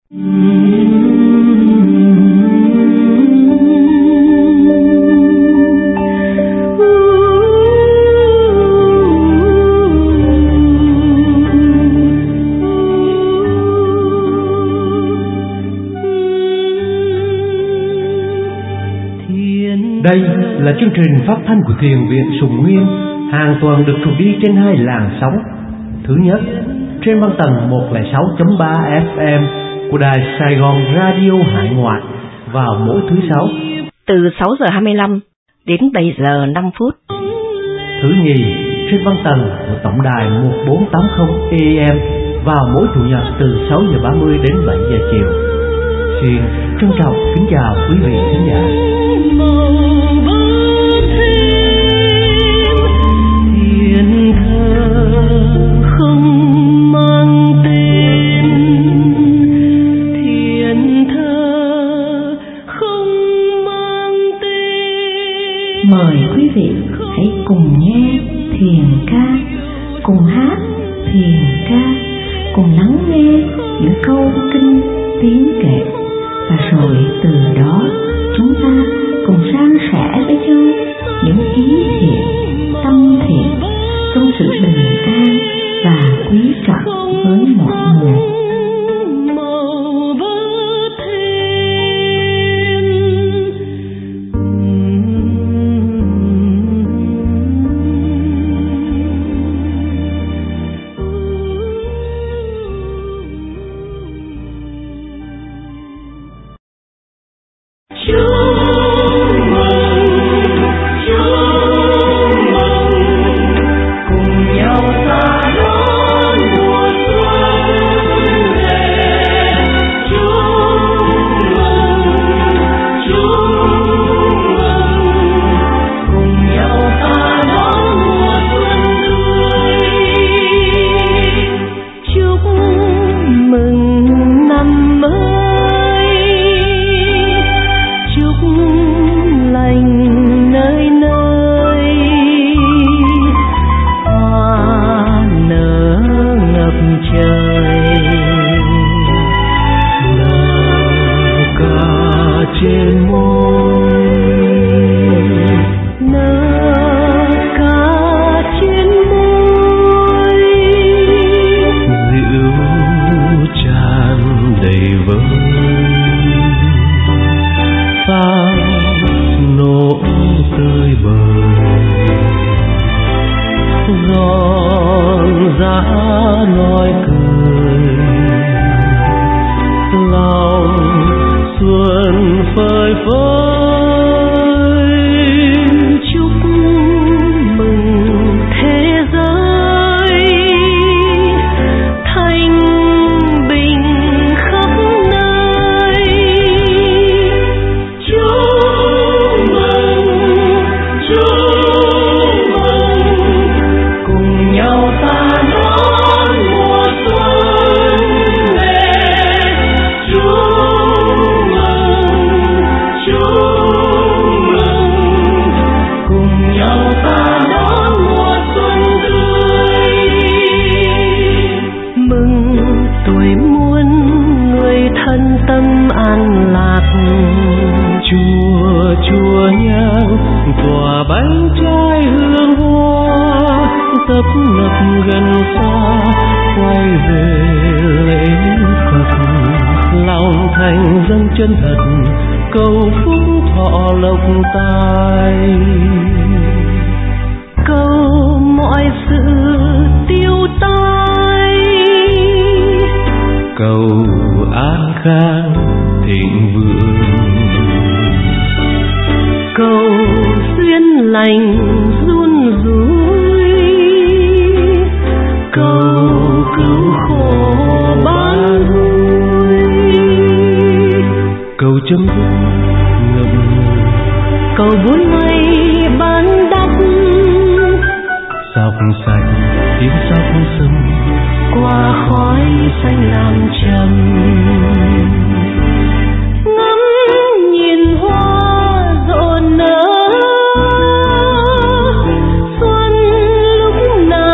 Đây là chương trình phát thanh của Thiền viện Sùng Nguyên, hàng tuần được truyền đi trên 2 làn sóng. Thứ nhất, trên băng tần 106.3 FM của đài Sài Gòn Radio Hải Ngoại vào mỗi thứ Sáu từ 6 giờ 25 đến 7 giờ 5 phút. Thứ nhì, trên băng tần của tổng đài 1480 AM vào mỗi Chủ nhật từ 6 giờ 30 đến 7 giờ chiều. Xin trân trọng kính chào quý vị khán giả. Mời quý vị hãy cùng nghe thiền ca, cùng hát thiền ca, cùng lắng nghe những câu kinh tiếng kệ, và rồi từ đó chúng ta cùng san sẻ với nhau những ý thiện, tâm thiện trong sự bình an và quý trọng với mọi người.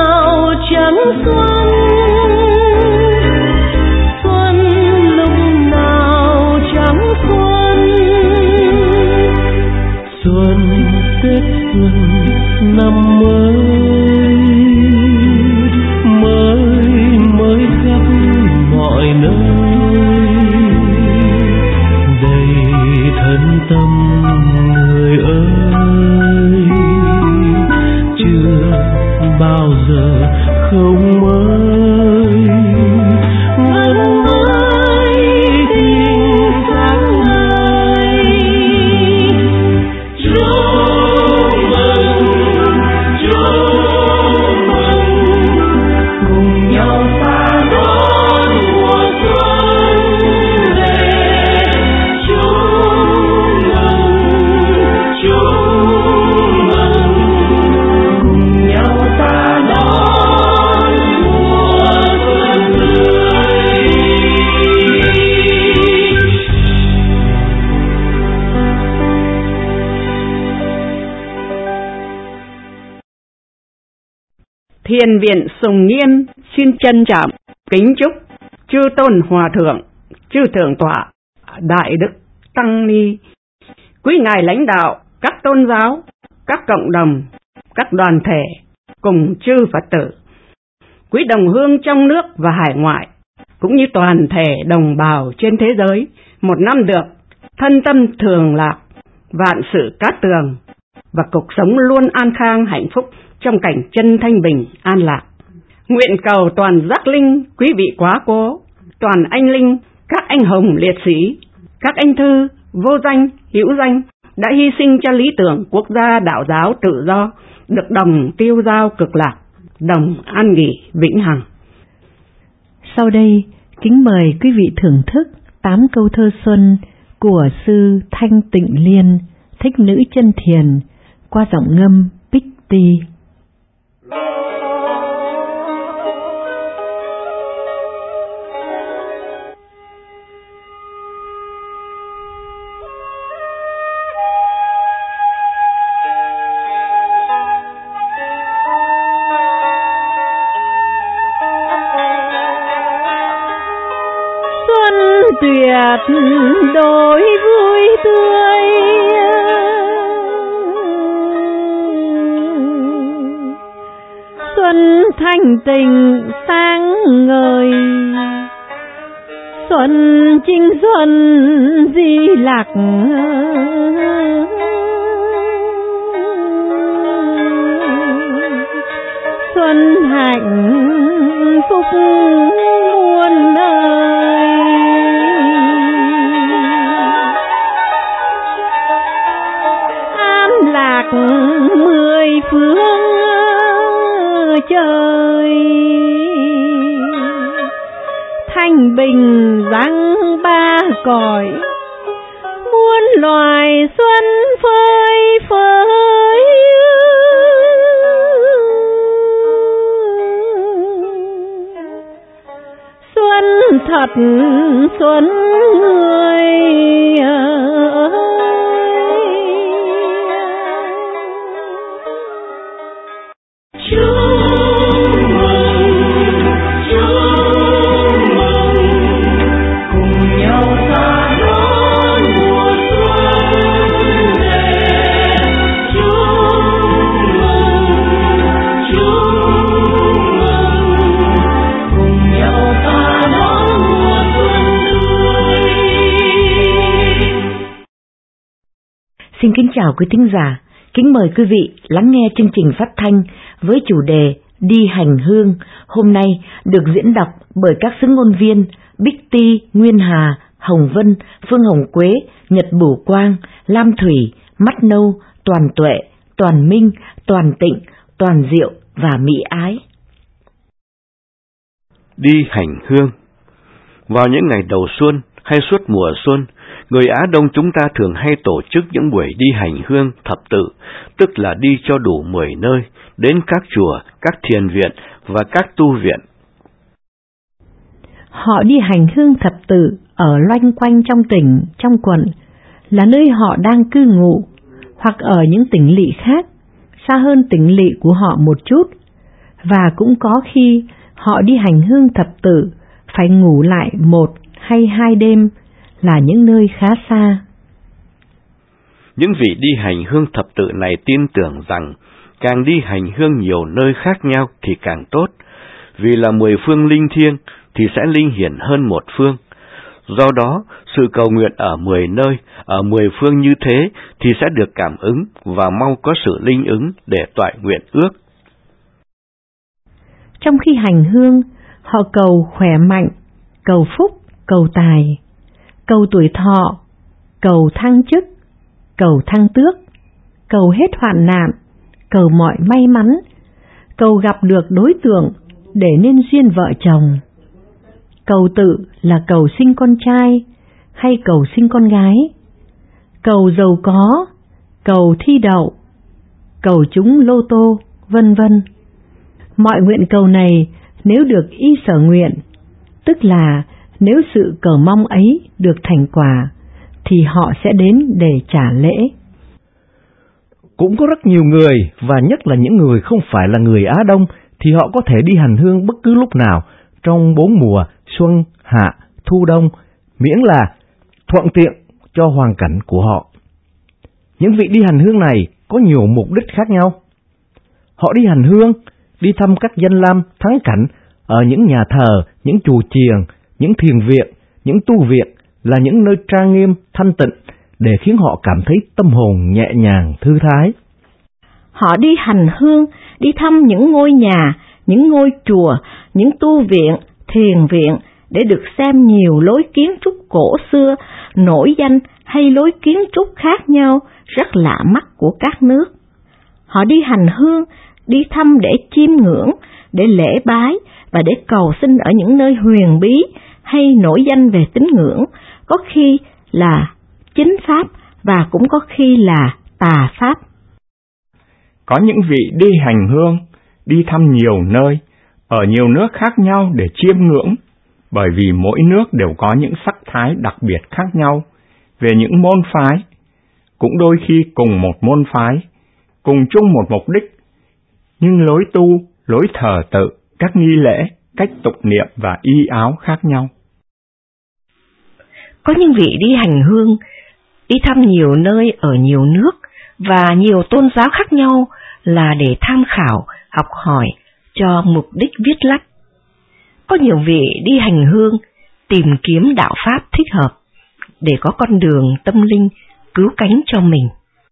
Xuân lúc Thiền viện Sùng Nghiêm xin trân trọng kính chúc chư tôn hòa thượng, chư thượng tọa, đại đức tăng ni, quý ngài lãnh đạo các tôn giáo, các cộng đồng, các đoàn thể cùng chư Phật tử, quý đồng hương trong nước và hải ngoại, cũng như toàn thể đồng bào trên thế giới, một năm được thân tâm thường lạc, vạn sự cát tường và cuộc sống luôn an khang hạnh phúc trong cảnh chân thanh bình an lạc. Nguyện cầu toàn giác linh, quý vị quá cố, toàn anh linh, các anh hùng liệt sĩ, các anh thư vô danh hữu danh đã hy sinh cho lý tưởng quốc gia đạo giáo tự do được đồng tiêu giao cực lạc, đồng an nghỉ vĩnh hằng. Sau đây, kính mời quý vị thưởng thức 8 câu thơ xuân của sư Thanh Tịnh Liên, Thích Nữ Chân Thiền qua giọng ngâm Bích Ti. Tuyệt đối vui tươi, xuân thanh tình sáng ngời, xuân chinh xuân di lạc, xuân hạnh phúc muôn nơi. Lạc 10 phương trời, thanh bình răng 3 cõi, muôn loài xuân phơi phới. Xuân thật xuân người Xin kính chào quý thính giả, kính mời quý vị lắng nghe chương trình phát thanh với chủ đề Đi hành hương, hôm nay được diễn đọc bởi các xướng ngôn viên Bích Ti, Nguyên Hà, Hồng Vân, Phương Hồng Quế, Nhật Bửu Quang, Lam Thủy, Mắt Nâu, Toàn Tuệ, Toàn Minh, Toàn Tịnh, Toàn Diệu và Mỹ Ái. Đi hành hương. Vào những ngày đầu xuân hay suốt mùa xuân, người Á Đông chúng ta thường hay tổ chức những buổi đi hành hương thập tự, tức là đi cho đủ 10 nơi, đến các chùa, các thiền viện và các tu viện. Họ đi hành hương thập tự ở loanh quanh trong tỉnh, trong quận, là nơi họ đang cư ngụ, hoặc ở những tỉnh lỵ khác, xa hơn tỉnh lỵ của họ một chút, và cũng có khi họ đi hành hương thập tự phải ngủ lại 1 hay 2 đêm, là những nơi khá xa. Những vị đi hành hương thập tự này tin tưởng rằng càng đi hành hương nhiều nơi khác nhau thì càng tốt, vì là 10 phương linh thiêng thì sẽ linh hiển hơn một phương. Do đó, sự cầu nguyện ở 10 nơi, ở 10 phương như thế thì sẽ được cảm ứng và mau có sự linh ứng để toại nguyện ước. Trong khi hành hương, họ cầu khỏe mạnh, cầu phúc, cầu tài, cầu tuổi thọ, cầu thăng chức, cầu thăng tước, cầu hết hoạn nạn, cầu mọi may mắn, cầu gặp được đối tượng để nên duyên vợ chồng. Cầu tự là cầu sinh con trai hay cầu sinh con gái, cầu giàu có, cầu thi đậu, cầu trúng lô tô, vân vân. Mọi nguyện cầu này nếu được y sở nguyện, tức là nếu sự cầu mong ấy được thành quả, thì họ sẽ đến để trả lễ. Cũng có rất nhiều người, và nhất là những người không phải là người Á Đông, thì họ có thể đi hành hương bất cứ lúc nào trong 4 mùa xuân, hạ, thu, đông, miễn là thuận tiện cho hoàn cảnh của họ. Những vị đi hành hương này có nhiều mục đích khác nhau. Họ đi hành hương, đi thăm các danh lam thắng cảnh ở những nhà thờ, những chùa chiền, những thiền viện, những tu viện, là những nơi trang nghiêm, thanh tịnh để khiến họ cảm thấy tâm hồn nhẹ nhàng, thư thái. Họ đi hành hương, đi thăm những ngôi nhà, những ngôi chùa, những tu viện, thiền viện để được xem nhiều lối kiến trúc cổ xưa, nổi danh hay lối kiến trúc khác nhau rất lạ mắt của các nước. Họ đi hành hương, đi thăm để chiêm ngưỡng, để lễ bái và để cầu xin ở những nơi huyền bí hay nổi danh về tín ngưỡng, có khi là chính pháp và cũng có khi là tà pháp. Có những vị đi hành hương, đi thăm nhiều nơi, ở nhiều nước khác nhau để chiêm ngưỡng, bởi vì mỗi nước đều có những sắc thái đặc biệt khác nhau về những môn phái, cũng đôi khi cùng một môn phái, cùng chung một mục đích, nhưng lối tu, lối thờ tự, các nghi lễ, cách tụng niệm và y áo khác nhau. Có những vị đi hành hương, đi thăm nhiều nơi ở nhiều nước và nhiều tôn giáo khác nhau là để tham khảo, học hỏi cho mục đích viết lách. Có nhiều vị đi hành hương tìm kiếm đạo pháp thích hợp để có con đường tâm linh cứu cánh cho mình.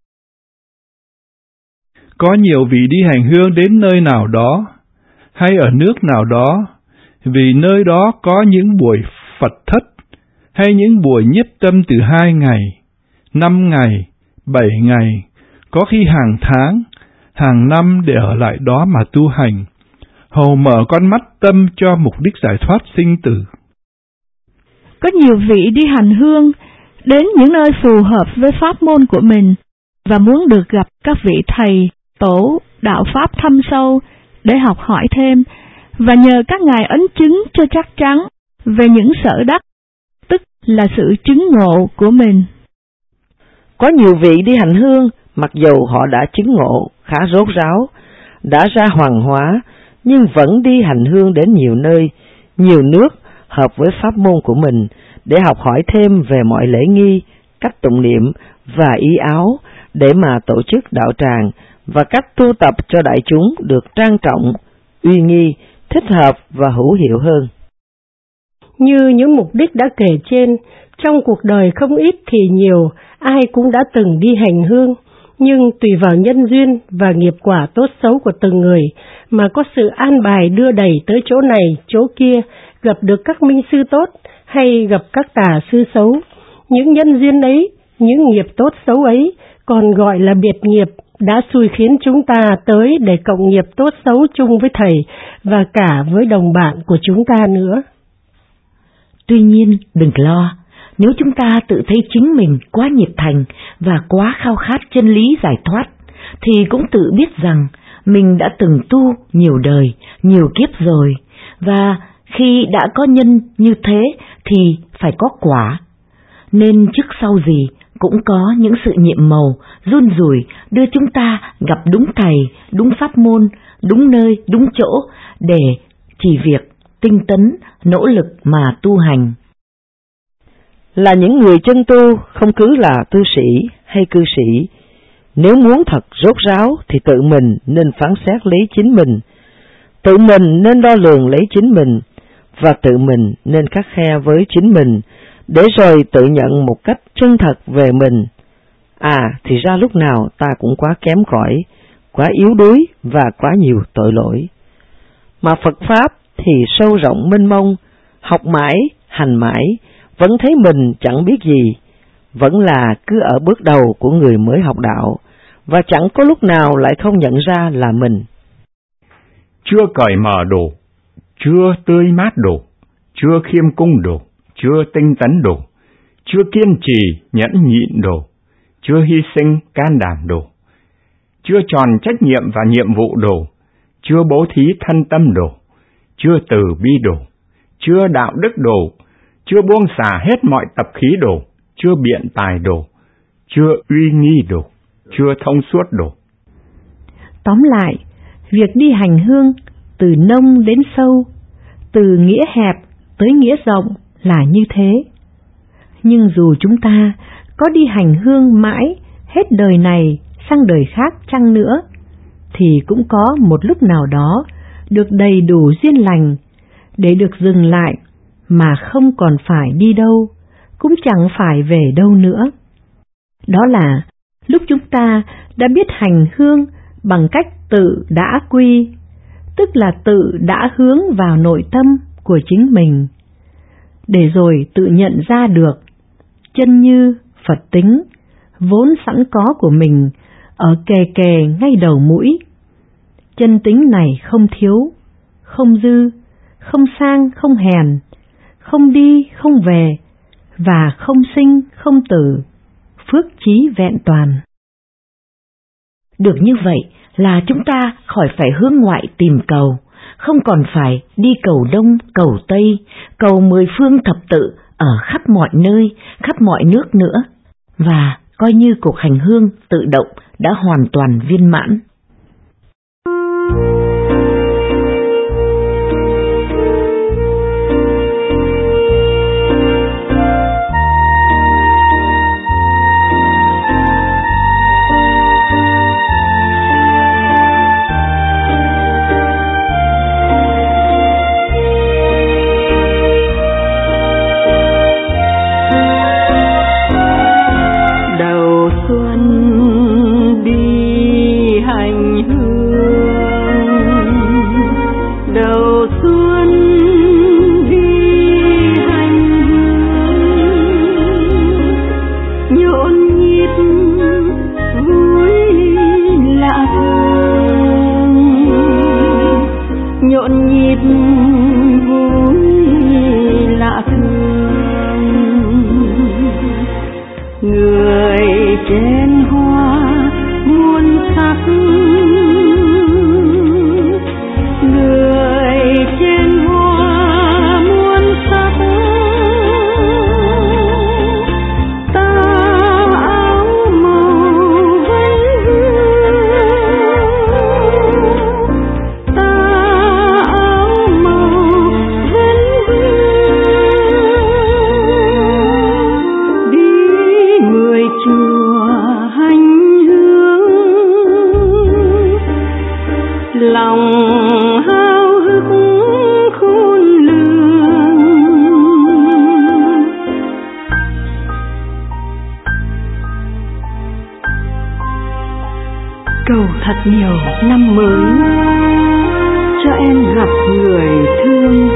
Có nhiều vị đi hành hương đến nơi nào đó hay ở nước nào đó vì nơi đó có những buổi Phật thất hay những buổi nhiếp tâm từ 2 ngày, 5 ngày, 7 ngày, có khi hàng tháng, hàng năm để ở lại đó mà tu hành, hầu mở con mắt tâm cho mục đích giải thoát sinh tử. Có nhiều vị đi hành hương đến những nơi phù hợp với pháp môn của mình và muốn được gặp các vị thầy, tổ, đạo pháp thâm sâu để học hỏi thêm và nhờ các ngài ấn chứng cho chắc chắn về những sở đắc, tức là sự chứng ngộ của mình. Có nhiều vị đi hành hương, mặc dầu họ đã chứng ngộ khá rốt ráo, đã ra hoàng hóa, nhưng vẫn đi hành hương đến nhiều nơi, nhiều nước hợp với pháp môn của mình để học hỏi thêm về mọi lễ nghi, cách tụng niệm và y áo để mà tổ chức đạo tràng và cách tu tập cho đại chúng được trang trọng, uy nghi, thích hợp và hữu hiệu hơn. Như những mục đích đã kể trên, trong cuộc đời không ít thì nhiều, ai cũng đã từng đi hành hương, nhưng tùy vào nhân duyên và nghiệp quả tốt xấu của từng người mà có sự an bài đưa đẩy tới chỗ này, chỗ kia, gặp được các minh sư tốt hay gặp các tà sư xấu. Những nhân duyên ấy, những nghiệp tốt xấu ấy còn gọi là biệt nghiệp, đã xui khiến chúng ta tới để cộng nghiệp tốt xấu chung với thầy và cả với đồng bạn của chúng ta nữa. Tuy nhiên, đừng lo, nếu chúng ta tự thấy chính mình quá nhiệt thành và quá khao khát chân lý giải thoát, thì cũng tự biết rằng mình đã từng tu nhiều đời, nhiều kiếp rồi, và khi đã có nhân như thế thì phải có quả. Nên trước sau gì cũng có những sự nhiệm màu, run rủi đưa chúng ta gặp đúng thầy, đúng pháp môn, đúng nơi, đúng chỗ để chỉ việc tinh tấn, nỗ lực mà tu hành. Là những người chân tu, không cứ là tu sĩ hay cư sĩ, nếu muốn thật rốt ráo thì tự mình nên phán xét lấy chính mình, tự mình nên đo lường lấy chính mình, và tự mình nên khắt khe với chính mình, để rồi tự nhận một cách chân thật về mình. Thì ra lúc nào ta cũng quá kém cỏi, quá yếu đuối và quá nhiều tội lỗi. Mà Phật Pháp thì sâu rộng mênh mông, học mãi, hành mãi, vẫn thấy mình chẳng biết gì, vẫn là cứ ở bước đầu của người mới học đạo, và chẳng có lúc nào lại không nhận ra là mình. Chưa cởi mở đủ, chưa tươi mát đủ, chưa khiêm cung đủ, chưa tinh tấn đủ, chưa kiên trì nhẫn nhịn đủ, chưa hy sinh can đảm đủ, chưa tròn trách nhiệm và nhiệm vụ đủ, chưa bố thí thân tâm đủ, chưa từ bi đủ, chưa đạo đức đủ, chưa buông xả hết mọi tập khí đủ, chưa biện tài đủ, chưa uy nghi đủ, chưa thông suốt đủ. Tóm lại, việc đi hành hương từ nông đến sâu, từ nghĩa hẹp tới nghĩa rộng là như thế. Nhưng dù chúng ta có đi hành hương mãi hết đời này sang đời khác chăng nữa, thì cũng có một lúc nào đó được đầy đủ duyên lành để được dừng lại mà không còn phải đi đâu, cũng chẳng phải về đâu nữa. Đó là lúc chúng ta đã biết hành hương bằng cách tự đã quy, tức là tự đã hướng vào nội tâm của chính mình, để rồi tự nhận ra được chân như Phật tính vốn sẵn có của mình ở kề kề ngay đầu mũi. Chân tính này không thiếu, không dư, không sang không hèn, không đi không về, và không sinh không tử, phước trí vẹn toàn. Được như vậy là chúng ta khỏi phải hướng ngoại tìm cầu, không còn phải đi cầu Đông, cầu Tây, cầu 10 phương thập tự ở khắp mọi nơi, khắp mọi nước nữa, và coi như cuộc hành hương tự động đã hoàn toàn viên mãn. Cầu thật nhiều năm mới cho em gặp người thương.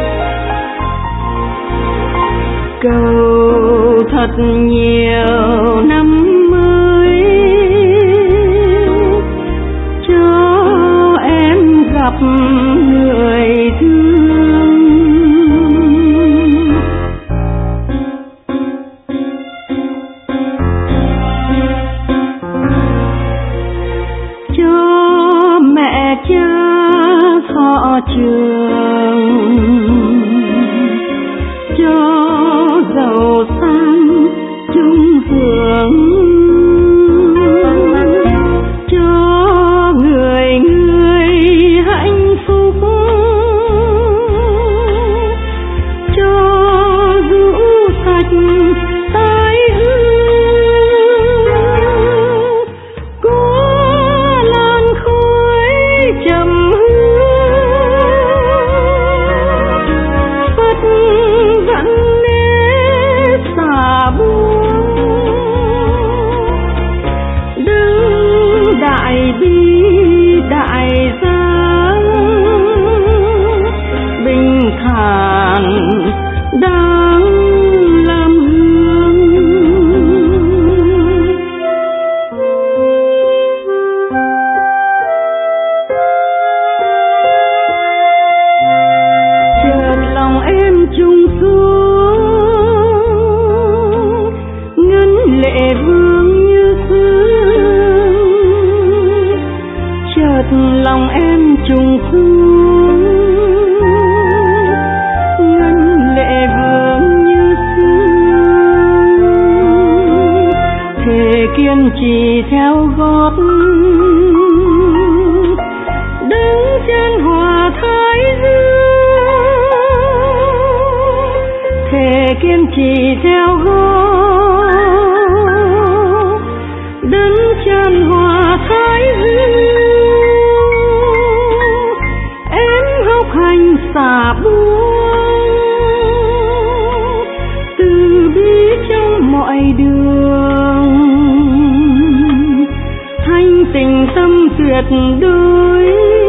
Cầu thật nhiều năm mới cho em gặp người thương. Cho mẹ cha họ Trường, cho giàu sang chung hưởng, cho người người hạnh phúc, cho rũ sạch tai ương, có làn khói trầm hương Phật vẫn nét xả buông. Đứng đại bi đại gia bình thản đang làm hương. Chợt lòng em trùng xuống, ngân lệ vương như sương. Chợt lòng em trùng xuống, ngân lệ vương như sương. Thề kiên trì theo gót, đứng trên hòa thái dương, thề kiên trì theo gót đấng tràn hòa thái dương. Em học hành xả buông, từ bi trong mọi đường, thanh tình tâm tuyệt đối.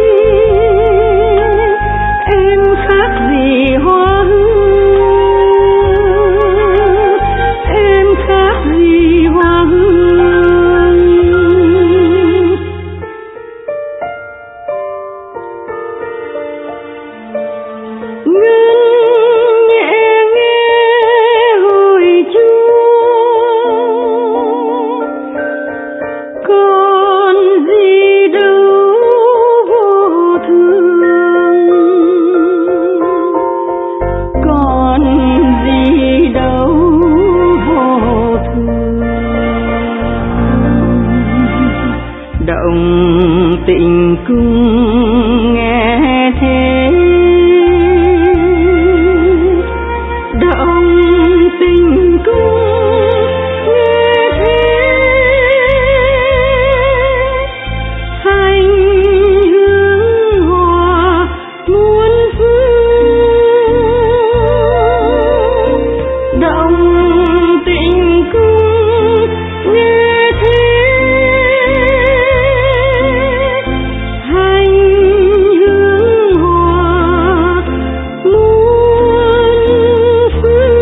Em khác gì hoa hương, em khác gì hoa hương. Ngân nhẹ nghe hồi chuông, còn gì đâu vô thường, còn gì đâu vô thường. Động tình cung nghe thế, động tình cung nghe thế, hành hương hòa muôn phương. Động tình cung nghe thế, hành hương hòa muôn phương.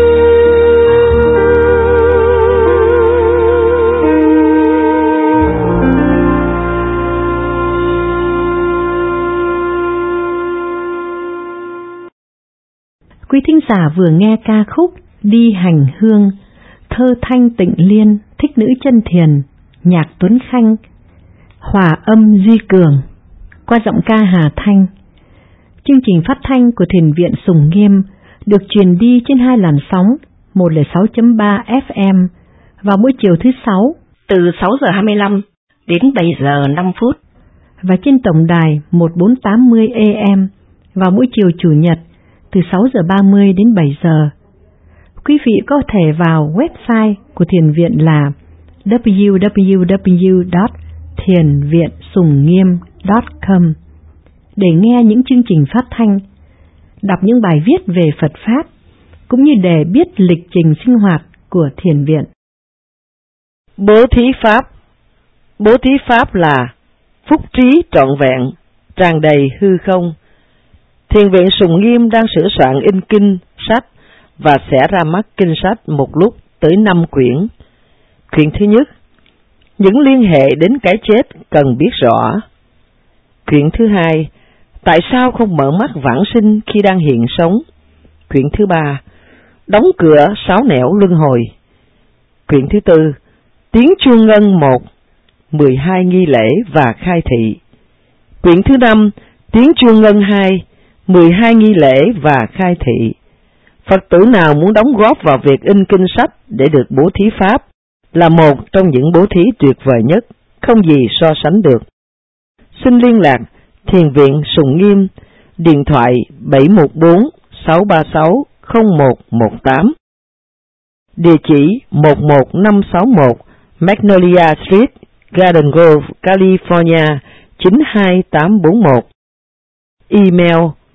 Quý thính giả vừa nghe ca khúc Đi Hành Hương, thơ Thanh Tịnh Liên, thích nữ chân thiền, nhạc Tuấn Khanh, hòa âm Duy Cường, qua giọng ca Hà Thanh. Chương trình phát thanh của Thiền viện Sùng Nghiêm được truyền đi trên 2 làn sóng 106.3 FM vào mỗi chiều thứ Sáu từ 6:25 đến 7:05 và trên tổng đài 1480 AM vào mỗi chiều Chủ nhật từ 6:30 đến 7 giờ. Quý vị có thể vào website của Thiền viện là www.thienvietsungngiem.com để nghe những chương trình phát thanh, đọc những bài viết về Phật Pháp, cũng như để biết lịch trình sinh hoạt của Thiền viện. Bố thí Pháp. Bố thí Pháp là phúc trí trọn vẹn, tràn đầy hư không. Thiền viện Sùng Nghiêm đang sửa soạn in kinh, sách và sẽ ra mắt kinh sách một lúc tới 5 quyển. Quyển thứ nhất, những liên hệ đến cái chết cần biết rõ. Quyển thứ hai, tại sao không mở mắt vãng sinh khi đang hiện sống. Quyển thứ ba, đóng cửa 6 nẻo luân hồi. Quyển thứ tư, tiếng chuông ngân 1, 12 nghi lễ và khai thị. Quyển thứ năm, tiếng chuông ngân 2, 12 nghi lễ và khai thị. Phật tử nào muốn đóng góp vào việc in kinh sách để được bố thí Pháp là một trong những bố thí tuyệt vời nhất, không gì so sánh được. Xin liên lạc Thiền viện Sùng Nghiêm, điện thoại 714-636-0118, địa chỉ 11561 Magnolia Street, Garden Grove, California 92841. Email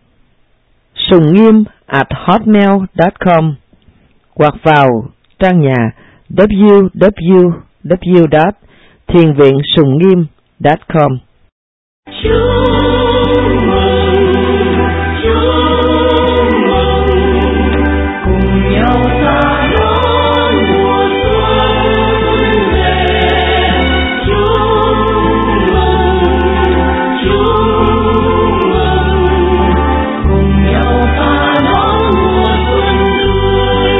sungniem@hotmail.com hoặc vào trang nhà www.thienvietsungngiem.com. Cùng nhau ta đón mùa xuân về, chúc mừng, cùng nhau ta đón mùa xuân tươi.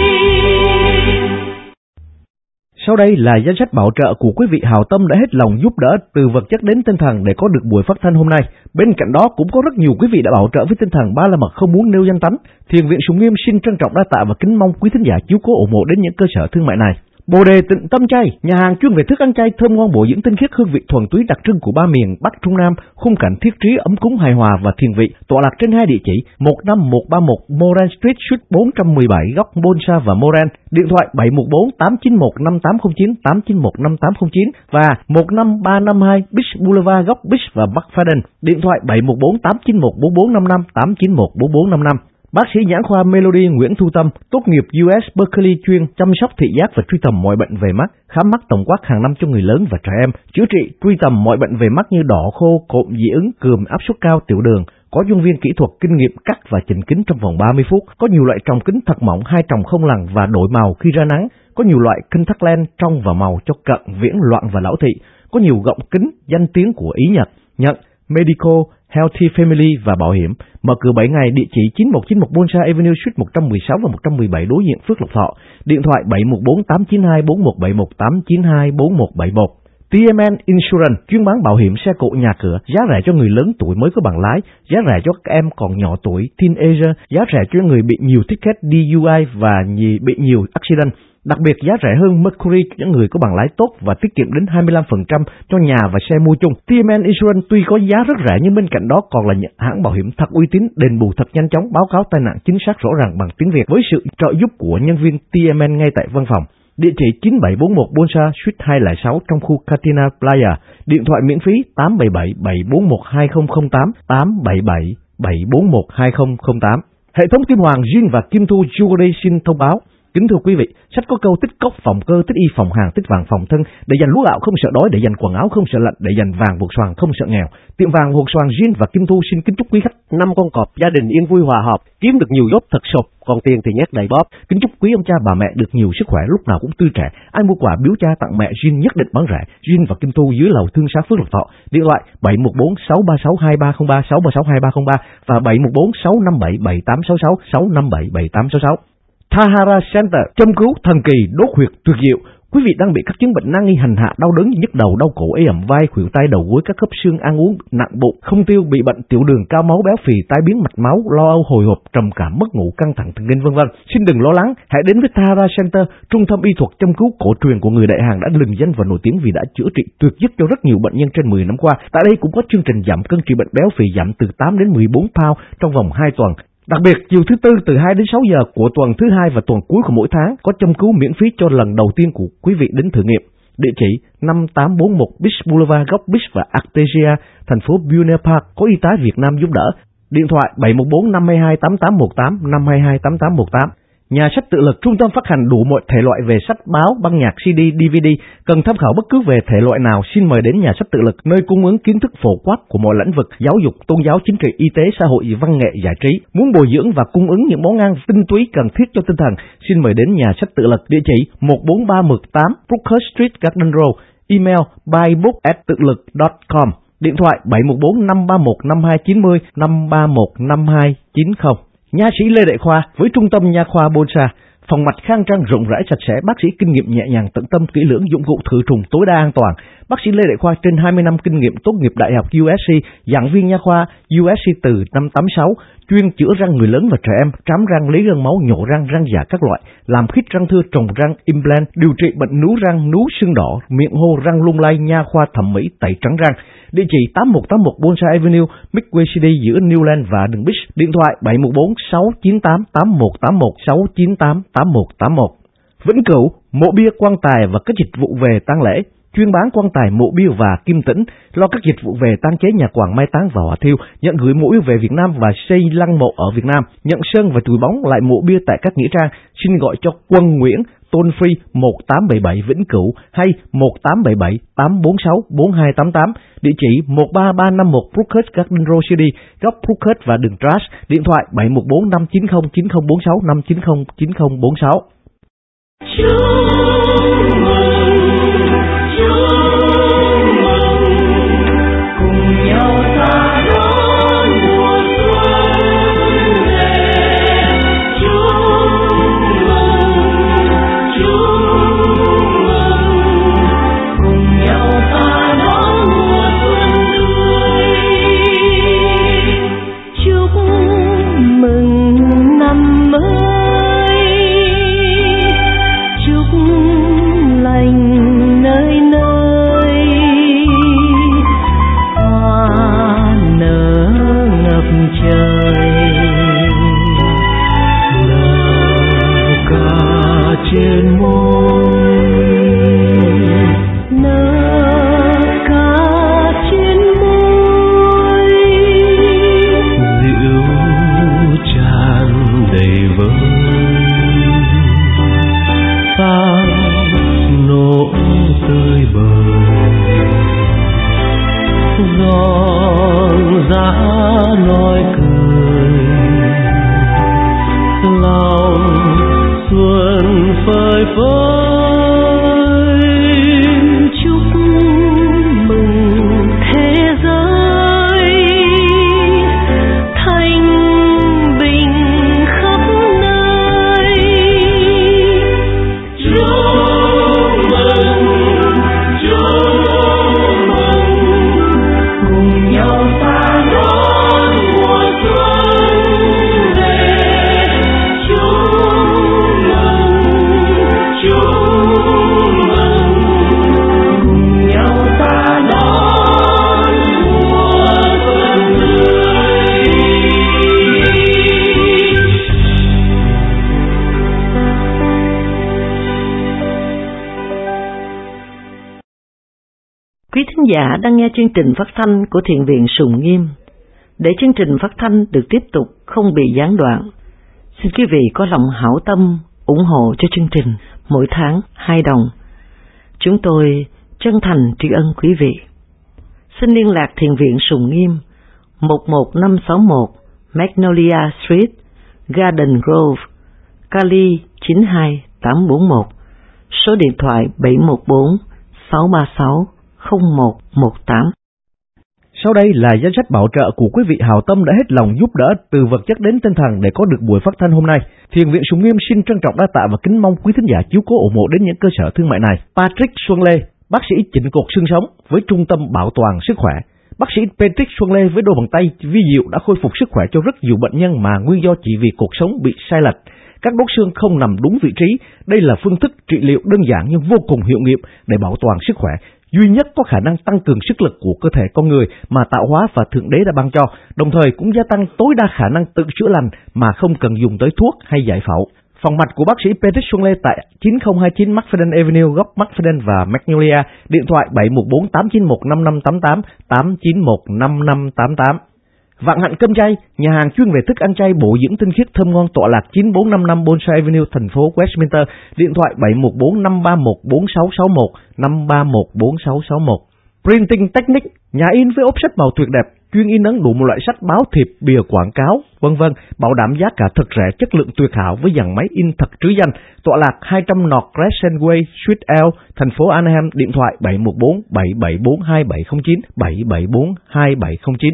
Sau đây là danh sách bảo trợ của quý vị hảo tâm đã hết lòng giúp đỡ từ vật chất đến tinh thần để có được buổi phát thanh hôm nay. Bên cạnh đó cũng có rất nhiều quý vị đã bảo trợ với tinh thần ba la mật không muốn nêu danh tánh. Thiền viện Sùng Nghiêm xin trân trọng đa tạ và kính mong quý thính giả chiếu cố ủng hộ đến những cơ sở thương mại này. Bồ Đề Tịnh Tâm Chay, nhà hàng chuyên về thức ăn chay thơm ngon bổ dưỡng tinh khiết, hương vị thuần túy đặc trưng của ba miền Bắc Trung Nam, khung cảnh thiết trí ấm cúng hài hòa và thiền vị, tọa lạc trên hai địa chỉ 15131 Moran Street, Suite 417, góc Bonsa và Moran, điện thoại 714 891 5809 891 5809 và 15352 Beach Boulevard, góc Beach và McFadden, điện thoại 714 891 4455 891 4455. Bác sĩ nhãn khoa Melody Nguyễn Thu Tâm, tốt nghiệp US Berkeley, chuyên chăm sóc thị giác và truy tầm mọi bệnh về mắt, khám mắt tổng quát hàng năm cho người lớn và trẻ em, chữa trị truy tầm mọi bệnh về mắt như đỏ khô, cộm dị ứng, cườm, áp suất cao, tiểu đường. Có nhân viên kỹ thuật kinh nghiệm cắt và chỉnh kính trong vòng 30 phút. Có nhiều loại tròng kính thật mỏng, hai tròng không lằn và đổi màu khi ra nắng. Có nhiều loại contact lens trong và màu cho cận, viễn, loạn và lão thị. Có nhiều gọng kính danh tiếng của Ý Nhật, nhận Medical, Healthy Family và bảo hiểm. Mở cửa 7 ngày, địa chỉ 9191 Bonsa Avenue, Suite 116 và 117 đối diện Phước Lộc Thọ. Điện thoại 714 892 4171 892 4171. TMN Insurance chuyên bán bảo hiểm xe cộ, nhà cửa, giá rẻ cho người lớn tuổi mới có bằng lái, giá rẻ cho các em còn nhỏ tuổi, teenager, giá rẻ cho người bị nhiều ticket DUI và bị nhiều accident. Đặc biệt giá rẻ hơn Mercury cho những người có bằng lái tốt và tiết kiệm đến 25% cho nhà và xe mua chung. TMN Insurance tuy có giá rất rẻ nhưng bên cạnh đó còn là những hãng bảo hiểm thật uy tín, đền bù thật nhanh chóng, báo cáo tai nạn chính xác rõ ràng bằng tiếng Việt với sự trợ giúp của nhân viên TMN ngay tại văn phòng. Địa chỉ 9741 Bonsa, Suite 206 trong khu Katina Playa. Điện thoại miễn phí 877 741 2008 877 741 2008. Hệ thống Kim Hoàng Jean và Kim Thu Jewelry xin thông báo. Kính thưa quý vị, sách có câu tích cốc phòng cơ, tích y phòng hàng, tích vàng phòng thân, để dành lúa gạo không sợ đói, để dành quần áo không sợ lạnh, để dành vàng vụt xoàn không sợ nghèo. Tiệm vàng vụt xoàn Jean và Kim Thu xin kính chúc quý khách năm con cọp, gia đình yên vui hòa hợp, kiếm được nhiều job thật sộp, còn tiền thì nhét đầy bóp. Kính chúc quý ông cha bà mẹ được nhiều sức khỏe, lúc nào cũng tươi trẻ. Ai mua quà biếu cha tặng mẹ Jean nhất định bán rẻ. Jean và Kim Thu dưới lầu Thương Xá Phước Lộc Thọ. Điện thoại 714 636 2303 636 2303 và 714 657 7866 657 7866. Tahara Center, châm cứu thần kỳ, đốt huyệt tuyệt diệu. Quý vị đang bị các chứng bệnh nan y hành hạ, đau đớn như nhức đầu, đau cổ, ê ẩm vai, khuỷu tay, đầu gối, các khớp xương, ăn uống nặng bụng, không tiêu, bị bệnh tiểu đường, cao máu, béo phì, tai biến mạch máu, lo âu, hồi hộp, trầm cảm, mất ngủ, căng thẳng thần kinh vân vân. Xin đừng lo lắng, hãy đến với Tahara Center, trung tâm y thuật châm cứu cổ truyền của người Đại Hàn đã lừng danh và nổi tiếng vì đã chữa trị tuyệt dứt cho rất nhiều bệnh nhân trên 10 năm qua. Tại đây cũng có chương trình giảm cân trị bệnh béo phì, giảm từ 8 đến 14 pound trong vòng 2 tuần. Đặc biệt, chiều thứ Tư từ 2 đến 6 giờ của tuần thứ 2 và tuần cuối của mỗi tháng có châm cứu miễn phí cho lần đầu tiên của quý vị đến thử nghiệm. Địa chỉ 5841 Beach Boulevard, góc Beach và Artesia, thành phố Buena Park, có y tá Việt Nam giúp đỡ. Điện thoại 714 522 8818 522 8818. Nhà sách tự lực, trung tâm phát hành đủ mọi thể loại về sách báo, băng nhạc, CD, DVD. Cần tham khảo bất cứ về thể loại nào, xin mời đến nhà sách tự lực, nơi cung ứng kiến thức phổ quát của mọi lĩnh vực giáo dục, tôn giáo, chính trị, y tế, xã hội, văn nghệ, giải trí. Muốn bồi dưỡng và cung ứng những món ăn tinh túy cần thiết cho tinh thần, xin mời đến nhà sách tự lực. Địa chỉ 14318 Brookhurst Street, Garden Row. Email buybook@tự lực.com. Điện thoại 714 531 5290 531 5290. Nha sĩ Lê Đại Khoa với trung tâm nha khoa Bonsa, phòng mạch khang trang rộng rãi sạch sẽ, bác sĩ kinh nghiệm nhẹ nhàng tận tâm kỹ lưỡng, dụng cụ khử trùng tối đa an toàn. Bác sĩ Lê Đại Khoa trên 20 năm kinh nghiệm, tốt nghiệp Đại học USC, giảng viên nha khoa USC từ năm 86, chuyên chữa răng người lớn và trẻ em, trám răng, lấy gân máu, nhổ răng, răng giả các loại, làm khít răng thưa, trồng răng, implant, điều trị bệnh nú răng, nú sưng đỏ, miệng hô, răng lung lay, nha khoa thẩm mỹ, tẩy trắng răng. Địa chỉ 8181 Bonsa Avenue, Midway City giữa Newland và đường Beach. Điện thoại 714 698 8181 698 8181. Vĩnh Cửu, mộ bia quan tài và các dịch vụ về tang lễ. Chuyên bán quan tài, mộ bia và kim tĩnh, lo các dịch vụ về tang chế, nhà quàng, mai táng và hỏa thiêu, nhận gửi mộ bia về Việt Nam và xây lăng mộ ở Việt Nam, nhận sơn và chùi bóng lại mộ bia tại các nghĩa trang. Xin gọi cho Quân Nguyễn, toll free 1877 Vĩnh Cửu hay 1877 846 4288, địa chỉ 13351 Brookhurst Garden Road City, góc Brookhurst và đường Trash. Điện thoại 714 590 9046 590 9046. trên môi, nở ca trên môi, dịu tràn đầy vơi, sao nỗi tươi bời, giòn giá nói cười, lòng xuân phơi phới, chúc mừng thế giới thanh bình khắp nơi. Chúc mừng cùng nhau ta đón mùa xuân về. Chúc mừng cùng nhau ta đón mùa xuân tươi. Quý thính giả đang nghe chương trình phát thanh của Thiền viện Sùng Nghiêm. Để chương trình phát thanh được tiếp tục không bị gián đoạn, xin quý vị có lòng hảo tâm ủng hộ cho chương trình mỗi tháng 2 đồng. Chúng tôi chân thành tri ân quý vị. Xin liên lạc Thiền viện Sùng Nghiêm 11561 Magnolia Street, Garden Grove, Cali 92841, số điện thoại 714 636 0118. Sau đây là danh sách bảo trợ của quý vị hảo tâm đã hết lòng giúp đỡ từ vật chất đến tinh thần để có được buổi phát thanh hôm nay. Thiền viện Sùng Nghiêm xin trân trọng đa tạ và kính mong quý thính giả chiếu cố ủng hộ đến những cơ sở thương mại này: Patrick Xuân Lê, bác sĩ chỉnh cột xương sống với trung tâm bảo toàn sức khỏe. Bác sĩ Patrick Xuân Lê với đôi bàn tay vi diệu đã khôi phục sức khỏe cho rất nhiều bệnh nhân mà nguyên do chỉ vì cột sống bị sai lệch. Các đốt xương không nằm đúng vị trí. Đây là phương thức trị liệu đơn giản nhưng vô cùng hiệu nghiệm để bảo toàn sức khỏe, duy nhất có khả năng tăng cường sức lực của cơ thể con người mà tạo hóa và Thượng Đế đã ban cho, đồng thời cũng gia tăng tối đa khả năng tự chữa lành mà không cần dùng tới thuốc hay giải phẫu. Phòng mạch của bác sĩ Patrick Xuân Lê tại 9029 Macfadden Avenue, góc Macfadden và Magnolia, điện thoại 714 891 5588 891 5588. Vạn Hạnh Cơm Chay, nhà hàng chuyên về thức ăn chay bổ dưỡng tinh khiết thơm ngon tọa lạc 9455 Bonsai Avenue, thành phố Westminster, điện thoại 714 531 4661 531 4661. Printing Technique, nhà in với ốp sách màu tuyệt đẹp, chuyên in ấn đủ một loại sách, báo, thiệp, bìa quảng cáo, vân vân, bảo đảm giá cả thật rẻ, chất lượng tuyệt hảo với dàn máy in thật trứ danh. Tọa lạc 200 North Crescent Way, Suite L, thành phố Anaheim, điện thoại 714 774 2709 774 2709.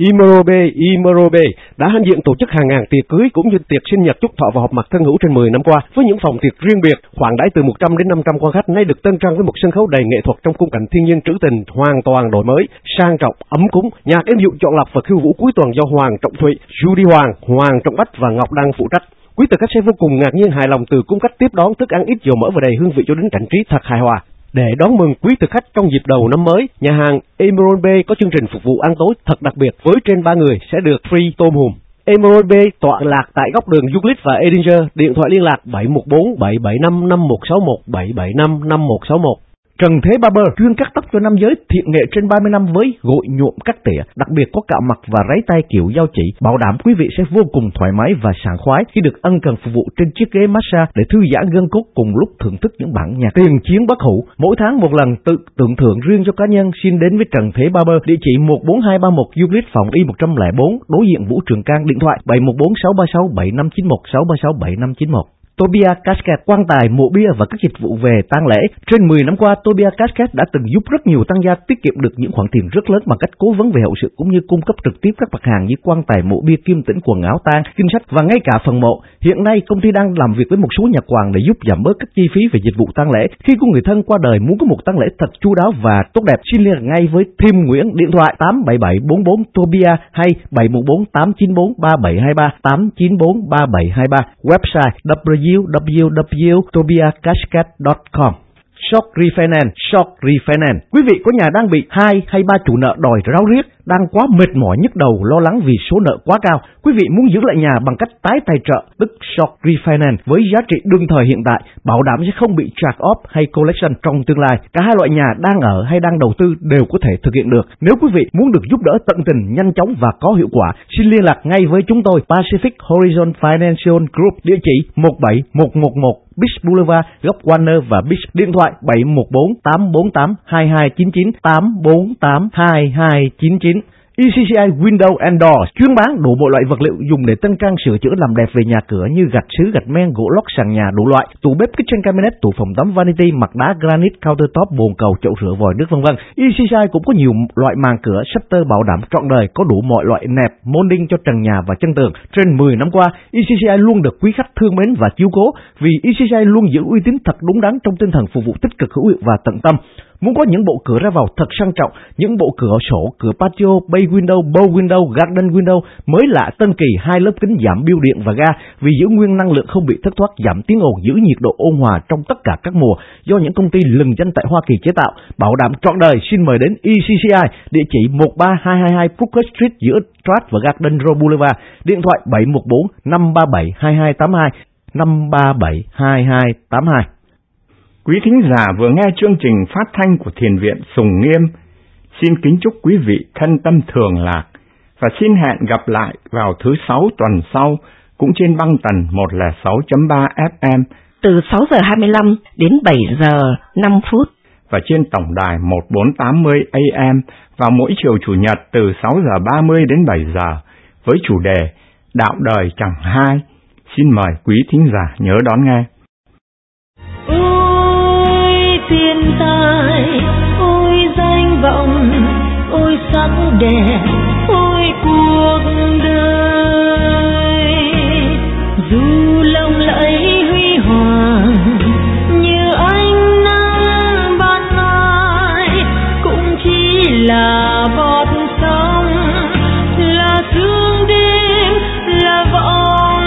Imorobe đã hãnh diện tổ chức hàng ngàn tiệc cưới cũng như tiệc sinh nhật, chúc thọ và họp mặt thân hữu trên 10 năm qua, với những phòng tiệc riêng biệt, khoản đãi từ 100 đến 500 quan khách, nay được tân trang với một sân khấu đầy nghệ thuật trong khung cảnh thiên nhiên trữ tình, hoàn toàn đổi mới, sang trọng, ấm cúng. Nhạc êm dịu chọn lọc và khiêu vũ cuối tuần do Hoàng Trọng Thụy, Judy Hoàng, Hoàng Trọng Bách và Ngọc Đăng phụ trách. Quý thực khách sẽ vô cùng ngạc nhiên hài lòng từ cung cách tiếp đón, thức ăn ít dầu mỡ và đầy hương vị cho đến cảnh trí thật hài hòa. Để đón mừng quý thực khách trong dịp đầu năm mới, nhà hàng Emerald Bay có chương trình phục vụ ăn tối thật đặc biệt, với trên 3 người sẽ được free tôm hùm. Emerald Bay tọa lạc tại góc đường Euclid và Edinger, điện thoại liên lạc 714 775 5161 775 5161. Trần Thế Barber chuyên cắt tóc cho nam giới, thiện nghệ trên 30 năm với gội nhuộm cắt tỉa, đặc biệt có cạo mặt và ráy tay kiểu dao chỉ, bảo đảm quý vị sẽ vô cùng thoải mái và sảng khoái khi được ân cần phục vụ trên chiếc ghế massage để thư giãn gân cốt cùng lúc thưởng thức những bản nhạc tiền chiến bất hủ. Mỗi tháng một lần tự tưởng thưởng riêng cho cá nhân, xin đến với Trần Thế Barber, địa chỉ 14331 Euclid, phòng Y 104, đối diện Vũ Trường Cang, điện thoại 714 636 7591 636 7591. Tobia Casket, quan tài, mộ bia và các dịch vụ về tang lễ. Trên 10 năm qua, Tobia Casket đã từng giúp rất nhiều tăng gia tiết kiệm được những khoản tiền rất lớn bằng cách cố vấn về hậu sự cũng như cung cấp trực tiếp các mặt hàng như quan tài, mộ bia, kim tĩnh, quần áo tang, kinh sách và ngay cả phần mộ. Hiện nay, công ty đang làm việc với một số nhà quàng để giúp giảm bớt các chi phí về dịch vụ tang lễ. Khi có người thân qua đời muốn có một tang lễ thật chu đáo và tốt đẹp, xin liên hệ ngay với Tim Nguyễn, điện thoại 87744 Tobia hay 714 894 3723 894 3723, website www.tobiacasket.com. Shock Refinance. Quý vị có nhà đang bị 2 hay 3 chủ nợ đòi ráo riết, đang quá mệt mỏi nhức đầu lo lắng vì số nợ quá cao. Quý vị muốn giữ lại nhà bằng cách tái tài trợ, tức short refinance với giá trị đương thời hiện tại, bảo đảm sẽ không bị charge off hay collection trong tương lai. Cả hai loại nhà đang ở hay đang đầu tư đều có thể thực hiện được. Nếu quý vị muốn được giúp đỡ tận tình, nhanh chóng và có hiệu quả, xin liên lạc ngay với chúng tôi, Pacific Horizon Financial Group, địa chỉ 17111 Beach Boulevard, góc Warner và Beach, điện thoại 714-848-2299, 848-2299. ECCI Window and Doors chuyên bán đủ mọi loại vật liệu dùng để tân trang sửa chữa làm đẹp về nhà cửa như gạch sứ, gạch men, gỗ lót sàn nhà đủ loại, tủ bếp, kitchen cabinet, tủ phòng tắm, vanity, mặt đá granite, countertop, bồn cầu, chậu rửa, vòi nước vân vân. ECCI cũng có nhiều loại màn cửa shutter bảo đảm trọn đời, có đủ mọi loại nẹp, molding cho trần nhà và chân tường. Trên 10 năm qua, ECCI luôn được quý khách thương mến và chiếu cố, vì ECCI luôn giữ uy tín thật đúng đắn trong tinh thần phục vụ tích cực, hữu hiệu và tận tâm. Muốn có những bộ cửa ra vào thật sang trọng, những bộ cửa sổ, cửa patio, bay window, bow window, garden window mới lạ tân kỳ, 2 lớp kính giảm biêu điện và ga vì giữ nguyên năng lượng không bị thất thoát, giảm tiếng ồn, giữ nhiệt độ ôn hòa trong tất cả các mùa do những công ty lừng danh tại Hoa Kỳ chế tạo, bảo đảm trọn đời. Xin mời đến ECCI, địa chỉ 13222 Brooker Street giữa Strat và Garden Row Boulevard, điện thoại 714-537-2282, 537-2282. Quý thính giả vừa nghe chương trình phát thanh của Thiền viện Sùng Nghiêm. Xin kính chúc quý vị thân tâm thường lạc và xin hẹn gặp lại vào thứ 6 tuần sau cũng trên băng tần 106.3 FM từ 6 giờ 25 đến 7 giờ 5 phút và trên tổng đài 1480 AM vào mỗi chiều Chủ nhật từ 6 giờ 30 đến 7 giờ với chủ đề Đạo đời chẳng hai. Xin mời quý thính giả nhớ đón nghe. Thiên tài, ôi danh vọng, ôi sắc đẹp, ôi cuộc đời. Dù lộng lẫy huy hoàng như ánh nắng ban mai, cũng chỉ là bọt sóng, là sương đêm, là vòng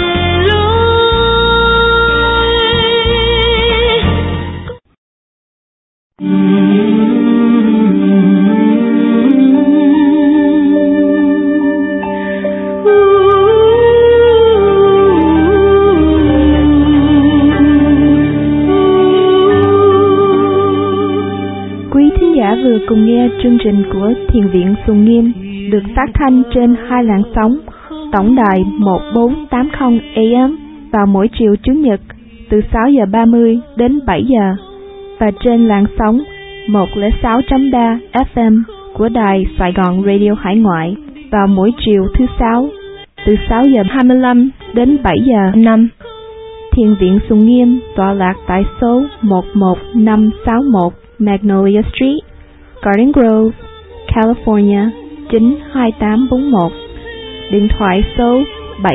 vừa cùng nghe chương trình của Thiền viện Sùng Nghiêm được phát thanh trên 2 làn sóng, tổng đài 1480 AM vào mỗi chiều Chủ nhật từ 6 giờ 30 đến 7 giờ và trên làn sóng 106.3 FM của đài Sài Gòn Radio Hải Ngoại vào mỗi chiều thứ Sáu từ 6 giờ 25 đến 7 giờ 5. Thiền viện Sùng Nghiêm tọa lạc tại số 11561 Magnolia Street, Garden Grove, California 92841. Điện thoại số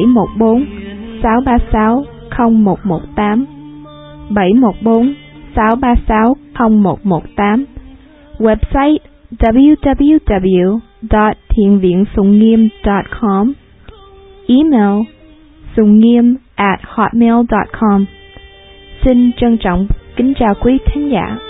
714-636-0118, 714-636-0118. Website www.thienviensungngiem.com. Email sungniem@hotmail.com. Xin trân trọng kính chào quý khán giả.